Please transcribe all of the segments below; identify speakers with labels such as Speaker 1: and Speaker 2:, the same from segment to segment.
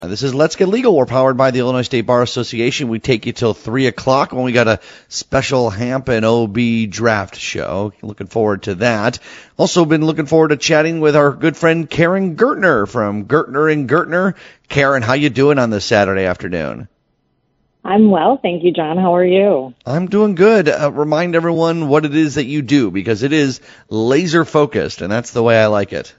Speaker 1: This is Let's Get Legal. We're powered by the Illinois State Bar Association. We take you till 3 o'clock when we got a special Hamp and OB draft show. Looking forward to that. Also been looking forward to chatting with our good friend Karen Gertner from Gertner & Gertner. Karen, how you doing on this Saturday afternoon?
Speaker 2: I'm well, thank you, John. How are you?
Speaker 1: I'm doing good. Remind everyone what it is that you do, because it is laser focused, and that's the way I like it.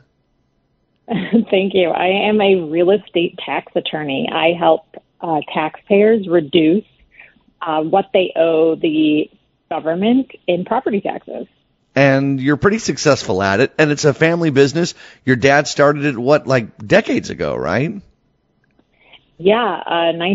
Speaker 2: Thank you. I am a real estate tax attorney. I help taxpayers reduce what they owe the government in property taxes.
Speaker 1: And you're pretty successful at it, and it's a family business. Your dad started it, decades ago, right?
Speaker 2: Yeah,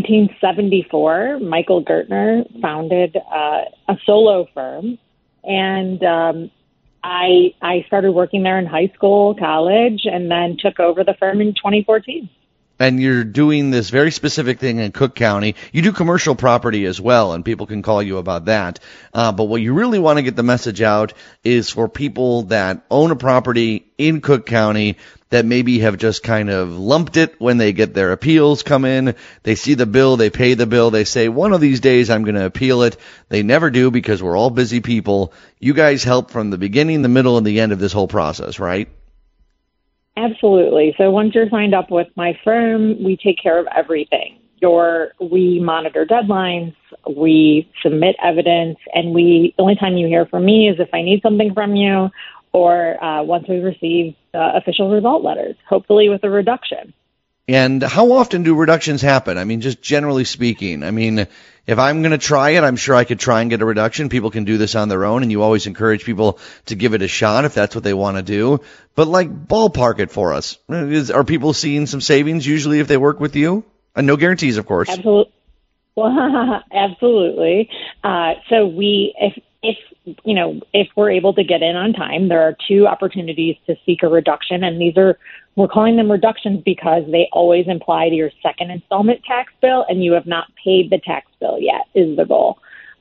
Speaker 2: 1974, Michael Gertner founded a solo firm, and I started working there in high school, college, and then took over the firm in 2014.
Speaker 1: And you're doing this very specific thing in Cook County. You do commercial property as well, and people can call you about that. But what you really want to get the message out is for people that own a property in Cook County that maybe have just kind of lumped it when they get their appeals come in. They see the bill, they pay the bill, they say, one of these days I'm going to appeal it. They never do because we're all busy people. You guys help from the beginning, the middle, and the end of this whole process, right?
Speaker 2: Absolutely. So once you're signed up with my firm, we take care of everything. We monitor deadlines, we submit evidence, and the only time you hear from me is if I need something from you or once we receive official result letters, hopefully with a reduction.
Speaker 1: And how often do reductions happen? I mean, just generally speaking. I mean, if I'm going to try it, I'm sure I could try and get a reduction. People can do this on their own, and you always encourage people to give it a shot if that's what they want to do. But, ballpark it for us. Are people seeing some savings usually if they work with you? And no guarantees, of course.
Speaker 2: Absolutely. Well, absolutely. So if we're able to get in on time, there are two opportunities to seek a reduction, and we're calling them reductions because they always imply to your second installment tax bill, and you have not paid the tax bill yet is the goal.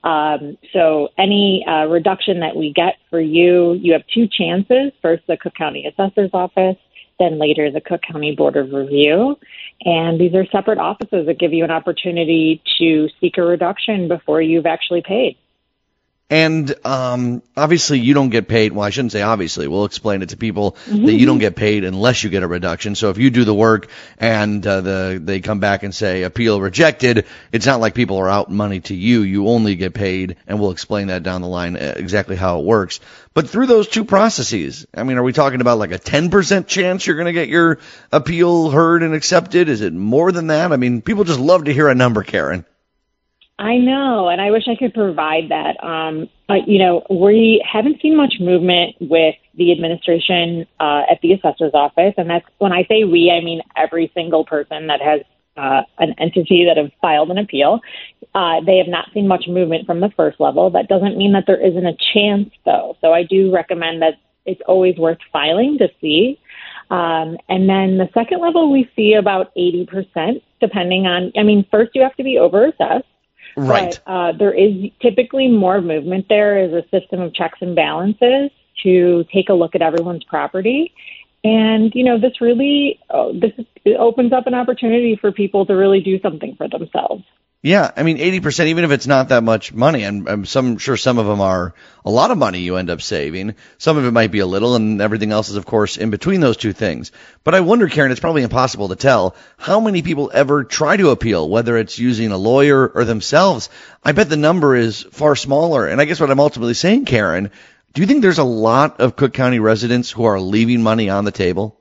Speaker 2: So any reduction that we get for you, you have two chances. First, the Cook County Assessor's Office, then later the Cook County Board of Review. And these are separate offices that give you an opportunity to seek a reduction before you've actually paid.
Speaker 1: And obviously you don't get paid. Well, I shouldn't say obviously. We'll explain it to people that you don't get paid unless you get a reduction. So if you do the work and they come back and say appeal rejected, it's not like people are out money to you. You only get paid, and we'll explain that down the line exactly how it works. But through those two processes, I mean, are we talking about a 10% chance you're going to get your appeal heard and accepted? Is it more than that? I mean, people just love to hear a number, Karen.
Speaker 2: I know, and I wish I could provide that. But, we haven't seen much movement with the administration at the assessor's office. And that's when I say we, I mean every single person that has an entity that have filed an appeal. They have not seen much movement from the first level. That doesn't mean that there isn't a chance, though. So I do recommend that it's always worth filing to see. And then the second level, we see about 80%, depending on, first you have to be over-assessed.
Speaker 1: Right.
Speaker 2: But there is typically more movement there as a system of checks and balances to take a look at everyone's property. And, this really it opens up an opportunity for people to really do something for themselves. Yeah,
Speaker 1: 80%, even if it's not that much money, and I'm sure some of them are a lot of money you end up saving. Some of it might be a little, and everything else is, of course, in between those two things. But I wonder, Karen, it's probably impossible to tell how many people ever try to appeal, whether it's using a lawyer or themselves. I bet the number is far smaller. And I guess what I'm ultimately saying, Karen, do you think there's a lot of Cook County residents who are leaving money on the table?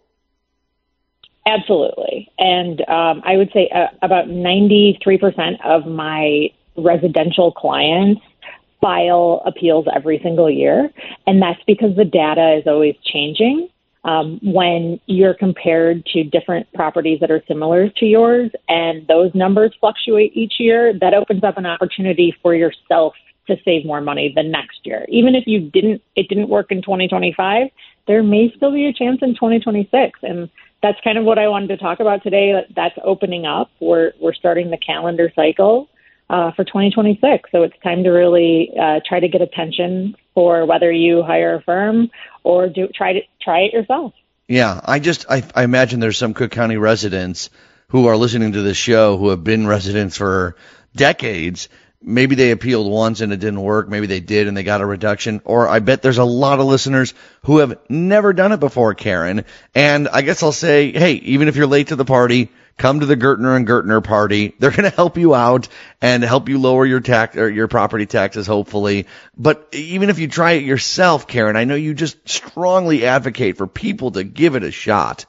Speaker 2: Absolutely. And I would say about 93% of my residential clients file appeals every single year. And that's because the data is always changing. When you're compared to different properties that are similar to yours and those numbers fluctuate each year, that opens up an opportunity for yourself to save more money the next year. Even if it didn't work in 2025, there may still be a chance in 2026. And that's kind of what I wanted to talk about today. That's opening up. We're starting the calendar cycle for 2026. So it's time to really try to get attention for whether you hire a firm or try it yourself.
Speaker 1: Yeah, I imagine there's some Cook County residents who are listening to this show who have been residents for decades. Maybe they appealed once and it didn't work. Maybe they did and they got a reduction. Or I bet there's a lot of listeners who have never done it before, Karen. And I guess I'll say, hey, even if you're late to the party, come to the Gertner and Gertner party. They're going to help you out and help you lower your tax or your property taxes, hopefully. But even if you try it yourself, Karen, I know you just strongly advocate for people to give it a shot.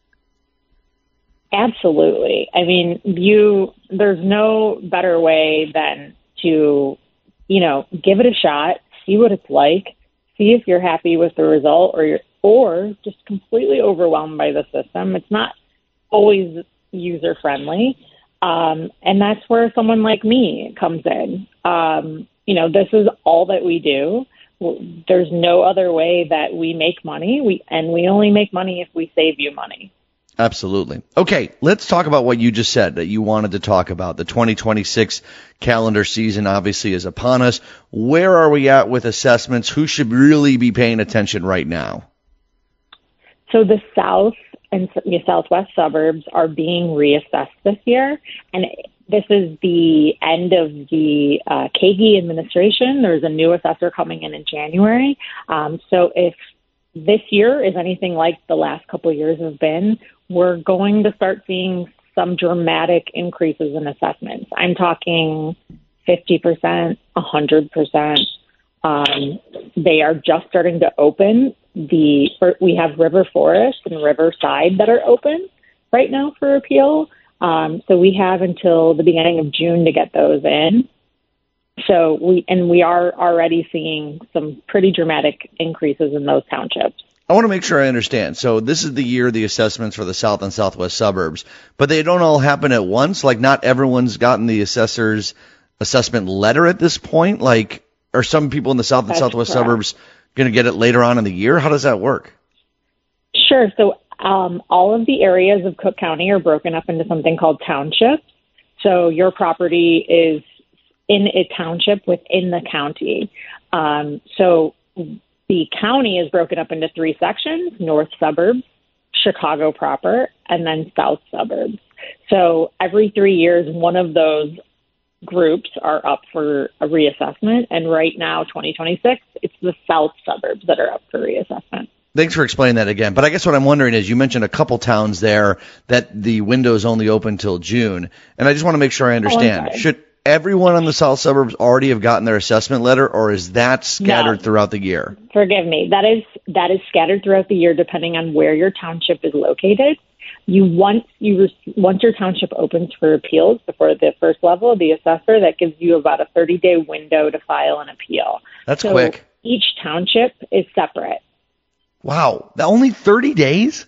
Speaker 2: Absolutely. I mean, there's no better way than to, give it a shot, see what it's like, see if you're happy with the result or just completely overwhelmed by the system. It's not always user friendly. And that's where someone like me comes in. This is all that we do. There's no other way that we make money. We only make money if we save you money.
Speaker 1: Absolutely. Okay, let's talk about what you just said that you wanted to talk about. The 2026 calendar season obviously is upon us. Where are we at with assessments? Who should really be paying attention right now?
Speaker 2: So the south and the southwest suburbs are being reassessed this year, and this is the end of the Kagi administration. There's a new assessor coming in January. So if this year is anything like the last couple of years have been, we're going to start seeing some dramatic increases in assessments. I'm talking 50%, 100%. They are just starting to open. We have River Forest and Riverside that are open right now for appeal. So we have until the beginning of June to get those in. So we are already seeing some pretty dramatic increases in those townships.
Speaker 1: I want to make sure I understand. So this is the year the assessments for the south and southwest suburbs, but they don't all happen at once. Like not everyone's gotten the assessor's assessment letter at this point. Like are some people in the south and southwest suburbs going to get it later on in the year? How does that work?
Speaker 2: Sure. So all of the areas of Cook County are broken up into something called townships. So your property is in a township within the county. So the county is broken up into three sections: north suburbs, Chicago proper, and then south suburbs. So every 3 years, one of those groups are up for a reassessment. And right now, 2026, it's the south suburbs that are up for reassessment.
Speaker 1: Thanks for explaining that again. But I guess what I'm wondering is you mentioned a couple towns there that the window's only open till June. And I just want to make sure I understand. Should everyone on the south suburbs already have gotten their assessment letter, or is that scattered throughout the year?
Speaker 2: Forgive me. That is scattered throughout the year depending on where your township is located. Once your township opens for appeals before the first level, the assessor, that gives you about a 30-day window to file an appeal.
Speaker 1: That's quick.
Speaker 2: Each township is separate.
Speaker 1: Wow. Only 30 days?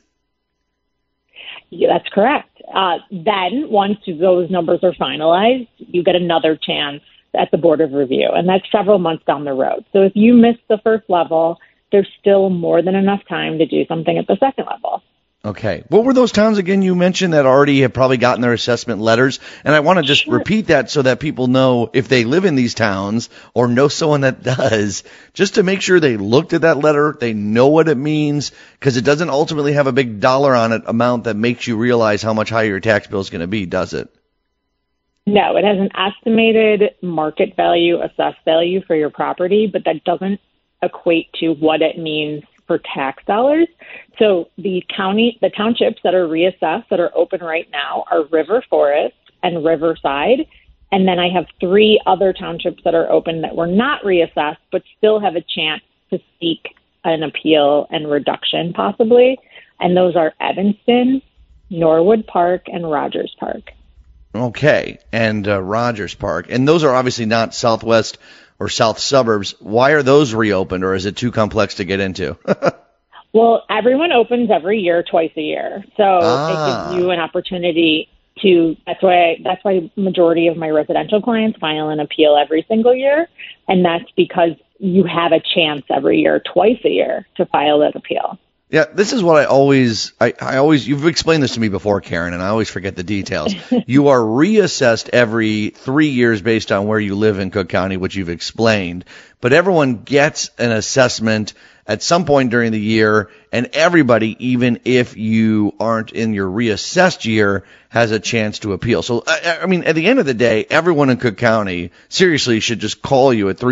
Speaker 2: Yeah, that's correct. Then once those numbers are finalized, you get another chance at the Board of Review, and that's several months down the road. So if you miss the first level, there's still more than enough time to do something at the second level.
Speaker 1: Okay. What were those towns again you mentioned that already have probably gotten their assessment letters? And I want to just repeat that so that people know if they live in these towns or know someone that does, just to make sure they looked at that letter, they know what it means, because it doesn't ultimately have a big dollar on it amount that makes you realize how much higher your tax bill is going to be, does it?
Speaker 2: No, it has an estimated market value, assessed value for your property, but that doesn't equate to what it means for tax dollars. So the townships that are reassessed that are open right now are River Forest and Riverside. And then I have 3 other townships that are open that were not reassessed, but still have a chance to seek an appeal and reduction possibly. And those are Evanston, Norwood Park, and Rogers Park.
Speaker 1: Okay. And Rogers Park. And those are obviously not southwest or south suburbs. Why are those reopened, or is it too complex to get into?
Speaker 2: Well, everyone opens every year, twice a year. So it gives you an opportunity to, that's why majority of my residential clients file an appeal every single year. And that's because you have a chance every year, twice a year, to file that appeal.
Speaker 1: Yeah, this is what I always, you've explained this to me before, Karen, and I always forget the details. You are reassessed every 3 years based on where you live in Cook County, which you've explained, but everyone gets an assessment at some point during the year, and everybody, even if you aren't in your reassessed year, has a chance to appeal. So, I mean, at the end of the day, everyone in Cook County seriously should just call you at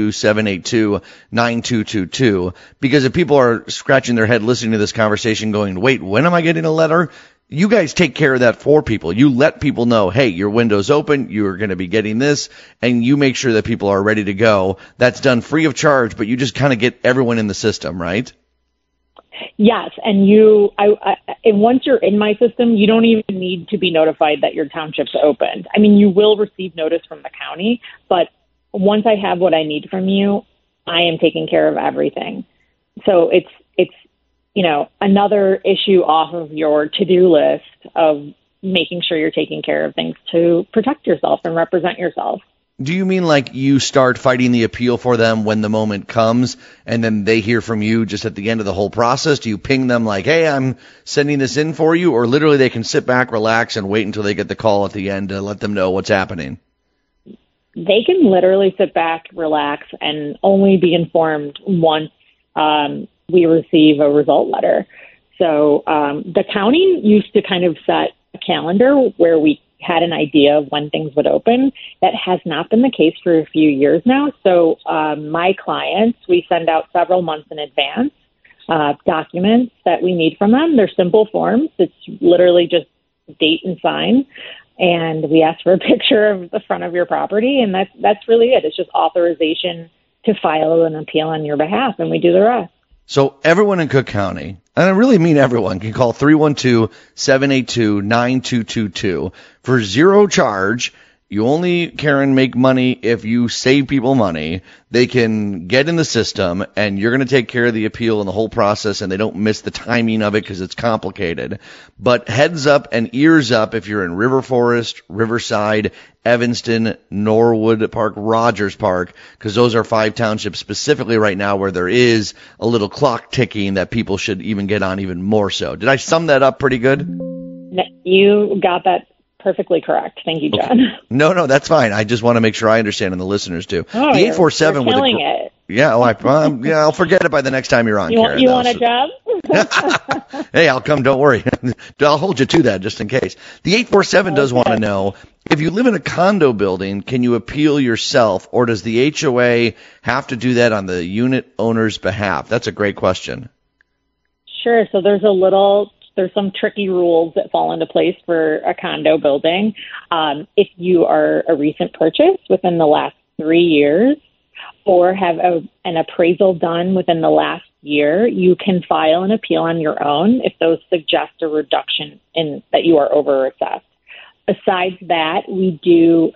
Speaker 1: 312-782-9222, because if people are scratching their head listening to this conversation going, wait, when am I getting a letter? You guys take care of that for people. You let people know, hey, your window's open, you're going to be getting this, and you make sure that people are ready to go. That's done free of charge, but you just kind of get everyone in the system, right?
Speaker 2: Yes, and and once you're in my system, you don't even need to be notified that your township's opened. I mean, you will receive notice from the county, but once I have what I need from you, I am taking care of everything. So it's another issue off of your to-do list of making sure you're taking care of things to protect yourself and represent yourself.
Speaker 1: Do you mean like you start fighting the appeal for them when the moment comes, and then they hear from you just at the end of the whole process? Do you ping them like, hey, I'm sending this in for you? Or literally they can sit back, relax, and wait until they get the call at the end to let them know what's happening?
Speaker 2: They can literally sit back, relax, and only be informed once we receive a result letter. So the county used to kind of set a calendar where we had an idea of when things would open. That has not been the case for a few years now. So my clients, we send out several months in advance documents that we need from them. They're simple forms. It's literally just date and sign. And we ask for a picture of the front of your property. And that's really it. It's just authorization to file an appeal on your behalf. And we do the rest.
Speaker 1: So everyone in Cook County, and I really mean everyone, can call 312-782-9222 for zero charge. You only, Karen, make money if you save people money. They can get in the system, and you're going to take care of the appeal and the whole process, and they don't miss the timing of it because it's complicated. But heads up and ears up if you're in River Forest, Riverside, Evanston, Norwood Park, Rogers Park, because those are 5 townships specifically right now where there is a little clock ticking that people should even get on even more so. Did I sum that up pretty good?
Speaker 2: You got that perfectly correct. Thank you, John.
Speaker 1: Okay. No, that's fine. I just want to make sure I understand and the listeners do.
Speaker 2: Oh,
Speaker 1: the 847
Speaker 2: you're killing it.
Speaker 1: Yeah, I'll forget it by the next time you're on, Karen.
Speaker 2: You want a job?
Speaker 1: Hey, I'll come. Don't worry. I'll hold you to that just in case. The 847 does want to know, if you live in a condo building, can you appeal yourself, or does the HOA have to do that on the unit owner's behalf? That's a great question.
Speaker 2: Sure. So there's some tricky rules that fall into place for a condo building. If you are a recent purchase within the last 3 years, or have an appraisal done within the last year, you can file an appeal on your own if those suggest a reduction in that you are over-assessed. Besides that, we do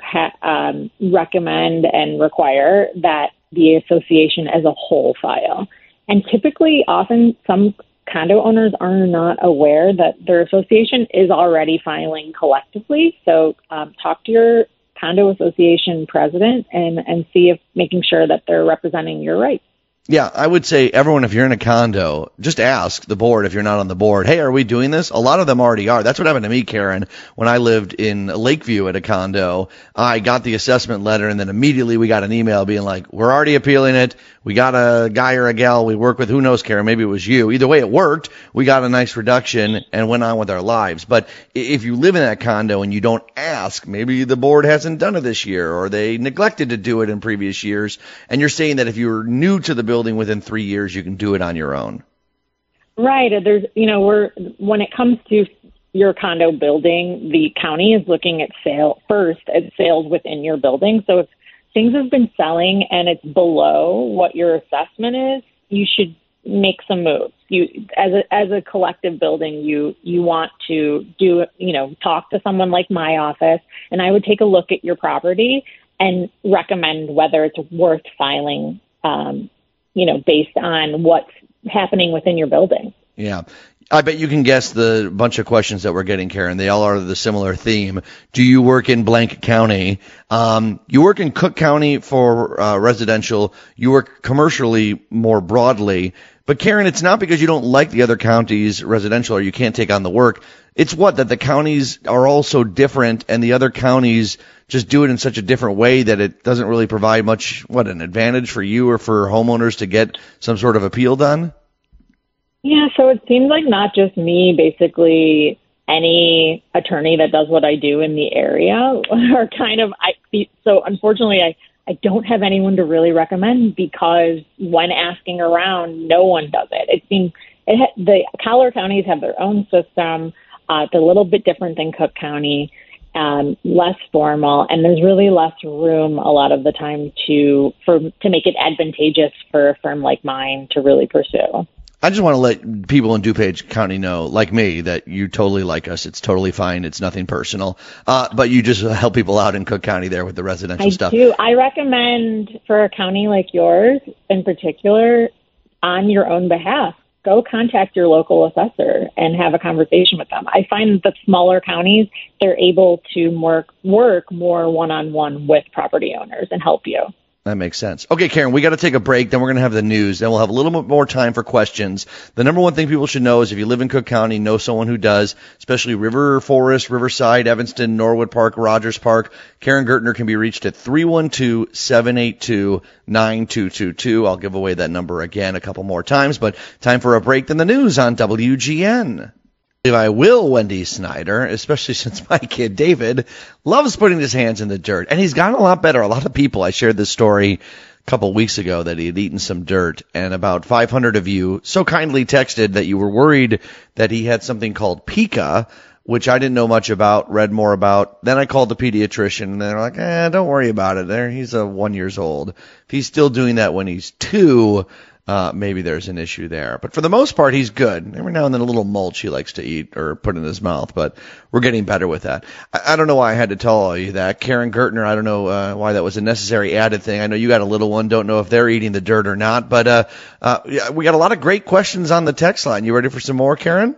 Speaker 2: recommend and require that the association as a whole file. And typically, often, some condo owners are not aware that their association is already filing collectively. So talk to your condo association president and see if making sure that they're representing your rights.
Speaker 1: Yeah, I would say everyone, if you're in a condo, just ask the board if you're not on the board, hey, are we doing this? A lot of them already are. That's what happened to me, Karen, when I lived in Lakeview at a condo. I got the assessment letter, and then immediately we got an email being like, we're already appealing it. We got a guy or a gal we work with. Who knows, Karen? Maybe it was you. Either way, it worked. We got a nice reduction and went on with our lives. But if you live in that condo and you don't ask, maybe the board hasn't done it this year, or they neglected to do it in previous years, and you're saying that if you're new to the building within 3 years, you can do it on your own.
Speaker 2: Right. There's, when it comes to your condo building, the county is looking at sales within your building. So if things have been selling and it's below what your assessment is, you should make some moves. You, as a collective building, you want to talk to someone like my office, and I would take a look at your property and recommend whether it's worth filing, based on what's happening within your building.
Speaker 1: Yeah. I bet you can guess the bunch of questions that we're getting, Karen. They all are the similar theme. Do you work in blank county? You work in Cook County for residential. You work commercially more broadly. But Karen, it's not because you don't like the other counties residential or you can't take on the work. It's that the counties are all so different and the other counties just do it in such a different way that it doesn't really provide much, an advantage for you or for homeowners to get some sort of appeal done?
Speaker 2: Yeah, so it seems like not just me, basically any attorney that does what I do in the area are so unfortunately I don't have anyone to really recommend because when asking around, no one does it. It seems the Collier counties have their own system. It's a little bit different than Cook County, less formal, and there's really less room a lot of the time to make it advantageous for a firm like mine to really pursue.
Speaker 1: I just want to let people in DuPage County know, like me, that you totally like us. It's totally fine. It's nothing personal. But you just help people out in Cook County there with the residential stuff.
Speaker 2: I do. I recommend for a county like yours in particular, on your own behalf, go contact your local assessor and have a conversation with them. I find that smaller counties, they're able to work more one-on-one with property owners and help you.
Speaker 1: That makes sense. Okay, Karen, we got to take a break. Then we're going to have the news. Then we'll have a little bit more time for questions. The number one thing people should know is if you live in Cook County, know someone who does, especially River Forest, Riverside, Evanston, Norwood Park, Rogers Park. Karen Gertner can be reached at 312-782-9222. I'll give away that number again a couple more times, but time for a break. Then the news on WGN. I will, Wendy Snyder, especially since my kid David loves putting his hands in the dirt. And he's gotten a lot better. A lot of people, I shared this story a couple weeks ago that he had eaten some dirt, and about 500 of you so kindly texted that you were worried that he had something called pica, which I didn't know much about, read more about. Then I called the pediatrician, and they're like, don't worry about it. He's 1 year old. If he's still doing that when he's 2, maybe there's an issue there. But for the most part, he's good. Every now and then a little mulch he likes to eat or put in his mouth, but we're getting better with that. I don't know why I had to tell all you that. Karen Gertner, I don't know why that was a necessary added thing. I know you got a little one. Don't know if they're eating the dirt or not. But yeah, we got a lot of great questions on the text line. You ready for some more, Karen?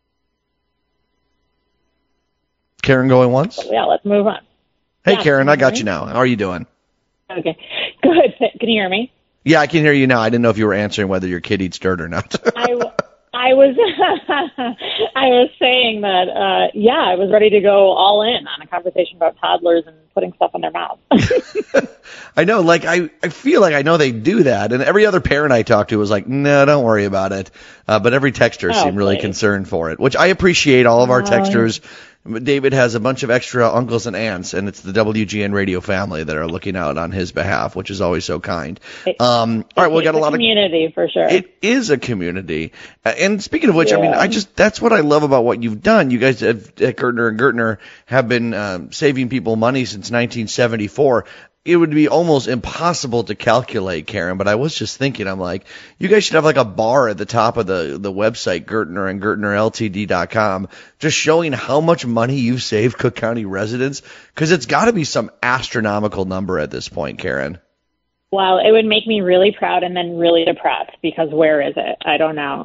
Speaker 1: Karen going once?
Speaker 2: Yeah, let's move on.
Speaker 1: Hey, yeah, Karen, I got you now. How are you doing?
Speaker 2: Okay, good. Can you hear me?
Speaker 1: Yeah, I can hear you now. I didn't know if you were answering whether your kid eats dirt or not.
Speaker 2: I was I was saying that, I was ready to go all in on a conversation about toddlers and putting stuff in their mouth.
Speaker 1: I know, I feel like I know they do that, and every other parent I talked to was like, no, don't worry about it. But every texter seemed really concerned for it, which I appreciate all of our texters. David has a bunch of extra uncles and aunts, and it's the WGN radio family that are looking out on his behalf, which is always so kind. All right, we got a lot of
Speaker 2: community for sure.
Speaker 1: It is a community, and speaking of which, yeah. I mean, that's what I love about what you've done. You guys at Gertner and Gertner have been saving people money since 1974. It would be almost impossible to calculate, Karen, but I was just thinking, I'm like, you guys should have like a bar at the top of the website, Gertner and GertnerLTD.com, just showing how much money you've saved Cook County residents, because it's got to be some astronomical number at this point, Karen.
Speaker 2: Well, it would make me really proud and then really depressed, because where is it? I don't know.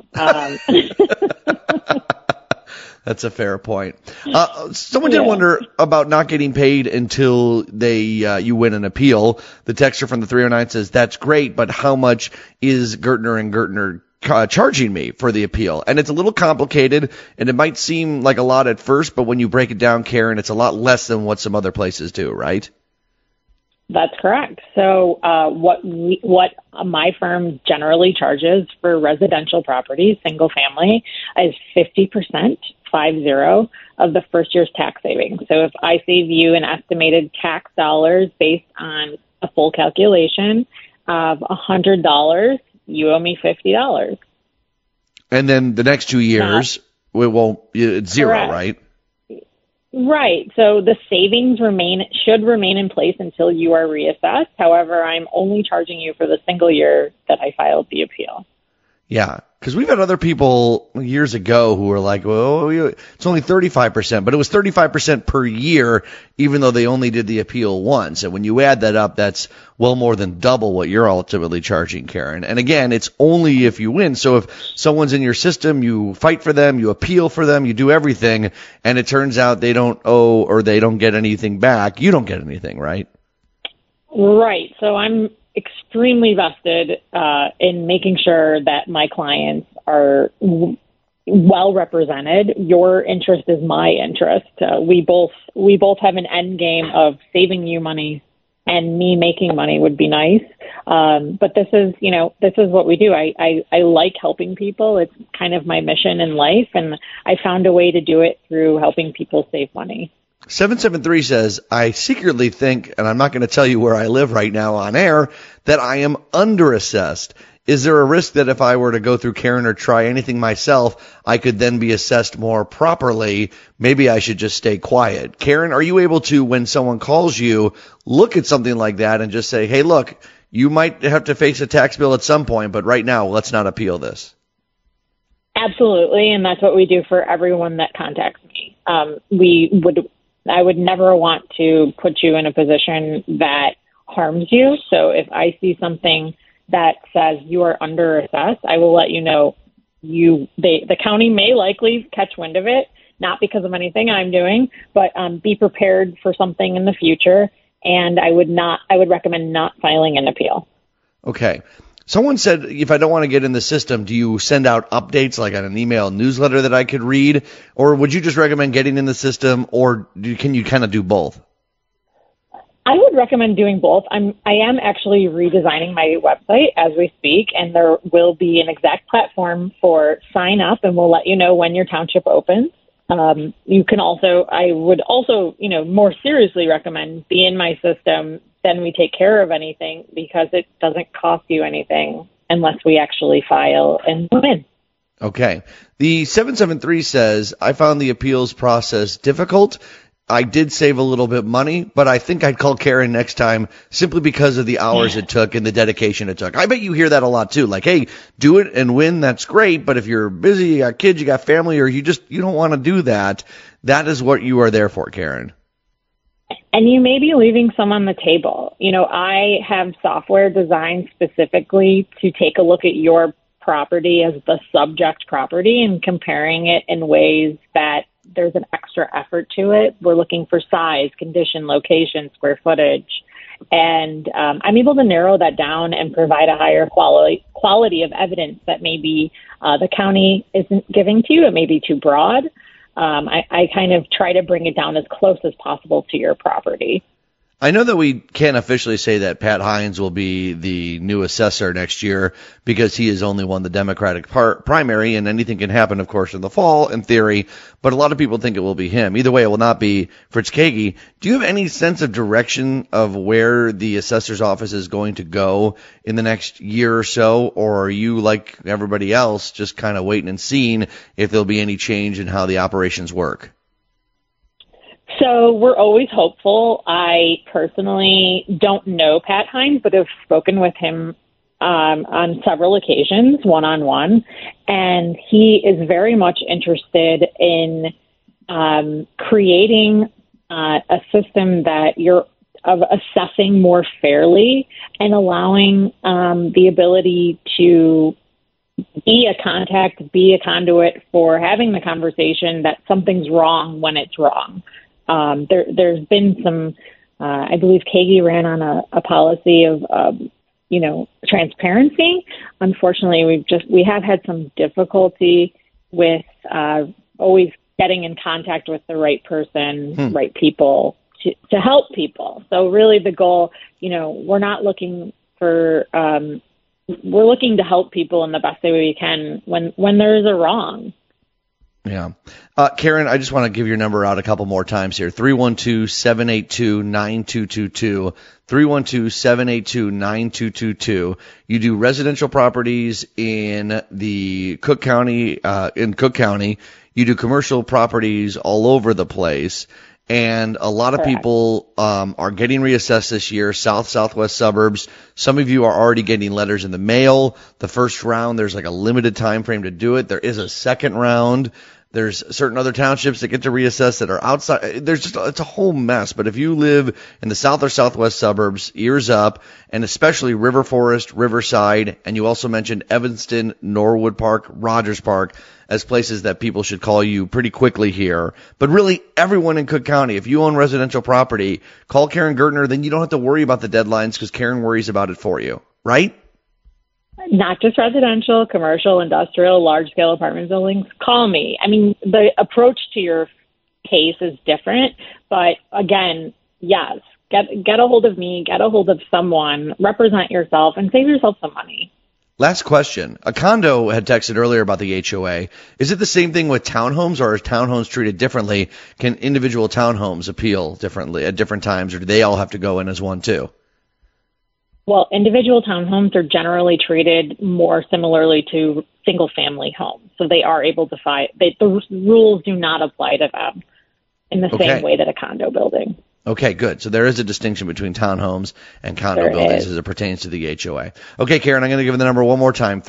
Speaker 1: That's a fair point. Someone did wonder about not getting paid until you win an appeal. The texter from the 309 says, that's great, but how much is Gertner and Gertner charging me for the appeal? And it's a little complicated, and it might seem like a lot at first, but when you break it down, Karen, it's a lot less than what some other places do, right?
Speaker 2: That's correct. So what my firm generally charges for residential properties, single family, is 50%. 50 of the first year's tax savings. So if I save you an estimated tax dollars based on a full calculation of $100, you owe me $50.
Speaker 1: And then the next 2 years, it's zero, correct. Right?
Speaker 2: Right. So the savings should remain in place until you are reassessed. However, I'm only charging you for the single year that I filed the appeal.
Speaker 1: Yeah, because we've had other people years ago who were like, well, it's only 35%, but it was 35% per year, even though they only did the appeal once. And when you add that up, that's well more than double what you're ultimately charging, Karen. And again, it's only if you win. So if someone's in your system, you fight for them, you appeal for them, you do everything, and it turns out they don't owe or they don't get anything back, you don't get anything, right?
Speaker 2: Right. So extremely vested in making sure that my clients are well represented. Your interest is my interest. We both have an end game of saving you money, and me making money would be nice. But this is what we do. I like helping people. It's kind of my mission in life, and I found a way to do it through helping people save money.
Speaker 1: 773 says, I secretly think, and I'm not going to tell you where I live right now on air, that I am underassessed. Is there a risk that if I were to go through Karen or try anything myself, I could then be assessed more properly? Maybe I should just stay quiet. Karen, are you able to, when someone calls you, look at something like that and just say, hey, look, you might have to face a tax bill at some point, but right now, let's not appeal this?
Speaker 2: Absolutely, and that's what we do for everyone that contacts me. I would never want to put you in a position that harms you. So if I see something that says you are underassessed, I will let you know. The county may likely catch wind of it, not because of anything I'm doing, but be prepared for something in the future. And I would recommend not filing an appeal.
Speaker 1: Okay. Someone said, if I don't want to get in the system, do you send out updates like on an email newsletter that I could read? Or would you just recommend getting in the system, or can you kind of do both?
Speaker 2: I would recommend doing both. I am actually redesigning my website as we speak, and there will be an exact platform for sign up, and we'll let you know when your township opens. I would also, more seriously recommend be in my system. Then we take care of anything, because it doesn't cost you anything unless we actually file and win.
Speaker 1: Okay. The 773 says, I found the appeals process difficult. I did save a little bit money, but I think I'd call Karen next time simply because of the hours it took and the dedication it took. I bet you hear that a lot too. Like, hey, do it and win. That's great. But if you're busy, you got kids, you got family, or you don't want to do that, that is what you are there for, Karen.
Speaker 2: And you may be leaving some on the table. I have software designed specifically to take a look at your property as the subject property and comparing it in ways that there's an extra effort to it. We're looking for size, condition, location, square footage. And I'm able to narrow that down and provide a higher quality of evidence that maybe the county isn't giving to you. It may be too broad. I kind of try to bring it down as close as possible to your property.
Speaker 1: I know that we can't officially say that Pat Hines will be the new assessor next year because he has only won the Democratic primary, and anything can happen, of course, in the fall, in theory, but a lot of people think it will be him. Either way, it will not be Fritz Kagi. Do you have any sense of direction of where the assessor's office is going to go in the next year or so, or are you, like everybody else, just kind of waiting and seeing if there'll be any change in how the operations work?
Speaker 2: So we're always hopeful. I personally don't know Pat Hines, but have spoken with him on several occasions, one-on-one, and he is very much interested in creating a system that you're of assessing more fairly and allowing the ability to be a contact, be a conduit for having the conversation that something's wrong when it's wrong. There's been some, I believe Kagi ran on a policy of, transparency. Unfortunately, we have had some difficulty with always getting in contact with the right person, right people to help people. So really the goal, we're not looking for, we're looking to help people in the best way we can when there is a wrong.
Speaker 1: Yeah. Karen, I just want to give your number out a couple more times here. 312-782-9222. 312-782-9222. You do residential properties in the Cook County, You do commercial properties all over the place. And a lot of people are getting reassessed this year, southwest suburbs. Some of you are already getting letters in the mail. The first round, there's like a limited time frame to do it. There is a second round. There's certain other townships that get to reassess that are outside. It's a whole mess. But if you live in the south or southwest suburbs, ears up, and especially River Forest, Riverside, and you also mentioned Evanston, Norwood Park, Rogers Park as places that people should call you pretty quickly here. But really, everyone in Cook County, if you own residential property, call Karen Gertner. Then you don't have to worry about the deadlines because Karen worries about it for you, right?
Speaker 2: Not just residential, commercial, industrial, large-scale apartment buildings. Call me. I mean, the approach to your case is different, but again, yes, get a hold of me, get a hold of someone, represent yourself, and save yourself some money.
Speaker 1: Last question. A condo had texted earlier about the HOA. Is it the same thing with townhomes, or are townhomes treated differently? Can individual townhomes appeal differently at different times, or do they all have to go in as one too?
Speaker 2: Well, individual townhomes are generally treated more similarly to single-family homes, so they are able to the rules do not apply to them in the same way that a condo building.
Speaker 1: Okay, good. So there is a distinction between townhomes and condo buildings as it pertains to the HOA. Okay, Karen, I'm going to give the number one more time,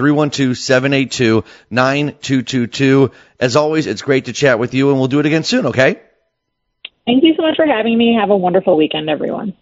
Speaker 1: 312-782-9222. As always, it's great to chat with you, and we'll do it again soon, okay?
Speaker 2: Thank you so much for having me. Have a wonderful weekend, everyone.